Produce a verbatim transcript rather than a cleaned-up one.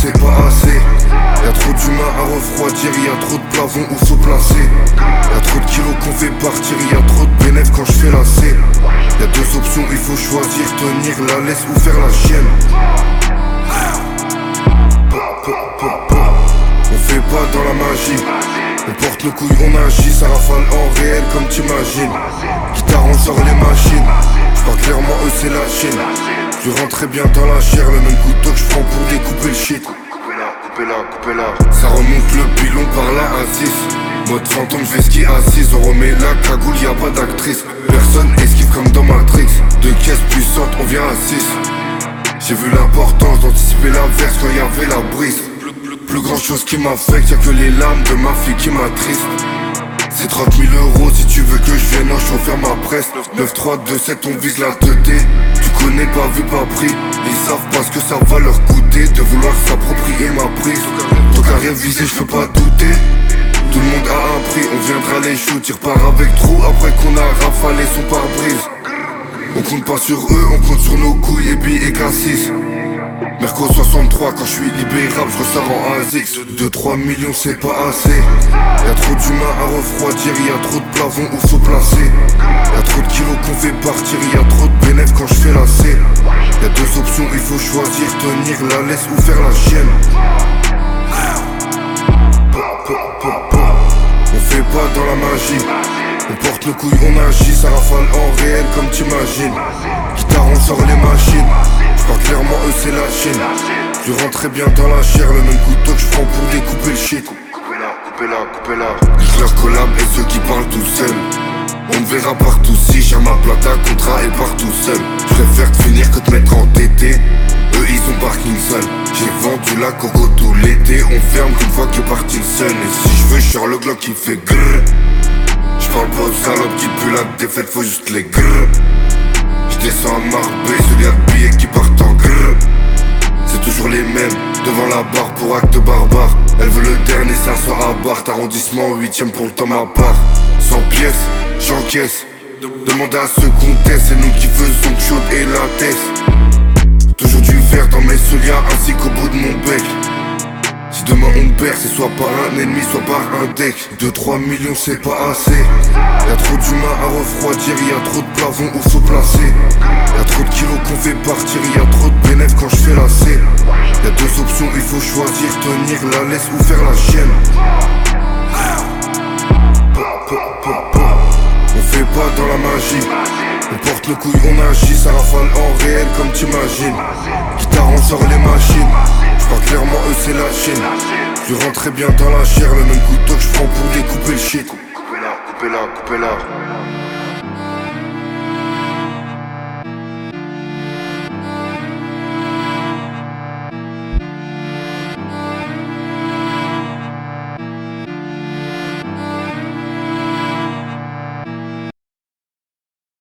c'est pas assez. Y'a trop d'humains à refroidir, y'a trop de plafonds où faut placer. Y'a trop de kilos qu'on fait partir, y'a trop de bénéfices quand je fais la C. Y'a deux options, il faut choisir, tenir la laisse ou faire la chienne. On fait pas dans la magie, on porte nos couilles, on agit, ça rafale en réel comme t'imagines. Guitare, on sort les machines, j'parle clairement, eux c'est la Chine. Je rentre très bien dans la chair, le même couteau que je prends pour découper le shit. Coupez-la, coupez-la, coupez-la. Ça remonte le pilon par la A six. Mode fantôme, je vais ski assise, on remet la cagoule, y'a pas d'actrice. Personne esquive comme dans Matrix. Deux caisses puissantes, on vient à six. J'ai vu l'importance d'anticiper l'inverse quand y'avait la brise. Plus grand chose qui m'affecte, y'a que les larmes de ma fille qui m'attristent. C'est trente mille euros si tu veux que je vienne en chauffer ma presse. Neuf trois deux sept on vise la teuté. Tu connais pas vu pas pris. Ils savent pas ce que ça va leur coûter de vouloir s'approprier ma prise. Donc à rien viser je peux pas douter. Tout le monde a un prix, on viendra les shoot. Tire part avec trou après qu'on a rafalé son pare-brise. On compte pas sur eux, on compte sur nos couilles et billets K six. Merco soixante-trois, quand je suis libérable, je ressors en A S X. deux trois millions c'est pas assez. Y'a trop d'humains à refroidir, y'a trop de plafonds où faut placer. Y'a trop de kilos qu'on fait partir, y'a trop de bénéfices quand je fais la C. Y'a deux options, il faut choisir, tenir la laisse ou faire la chienne. On fait pas dans la magie, on porte nos couilles, on agit, ça rafale en réel comme t'imagines. Guitare, on sort les machines, j'parle clairement, eux c'est la Chine. Je rentre très bien dans la chair, le même couteau que je prends pour découper le shit. Coupez-la, coupez-la, coupez-la. Je leur collab et ceux qui parlent tout seuls. On me verra partout si j'ai ma plata, contrat et part tout seul. Je préfère te finir que te mettre en T T. Eux ils ont Parkinson. J'ai vendu la coco tout l'été. On ferme qu'une fois qu'il est parti le sun. Et si je veux, je sors le Glock qui fait grrr. J'parle pas aux salopes qui puent la défaite, faut juste les grrr. J'descends à Marbella, celui à de billets qui partent en grrr. C'est toujours les mêmes, devant la barre pour acte barbare. Elle veut le dernier cinq cents à Barthes, arrondissement huitième pour le temps à part. Cent pièces, j'encaisse. Demande à ceux qu'on teste, c'est nous qui faisons chaude et la teste. Toujours du verre dans mes solias ainsi qu'au bout de mon bec. Si demain on perd, c'est soit par un ennemi, soit par un deck. deux trois millions c'est pas assez. Y'a trop d'humains à refroidir, y'a trop de plafonds où faut placer. Y'a trop de kilos qu'on fait partir, y'a trop de bénéfices quand je fais la C. Y'a deux options, il faut choisir, tenir la laisse ou faire la chienne. On fait pas dans la magie, on porte nos couilles, on agit, ça rafale en réel comme t'imagines. Guitare, on sort les machines, j'parle clairement, eux c'est la Chine. Je rentre très bien dans la chair, le même couteau que je prends pour découper le shit. Coupez-la, coupez-la, coupez-la.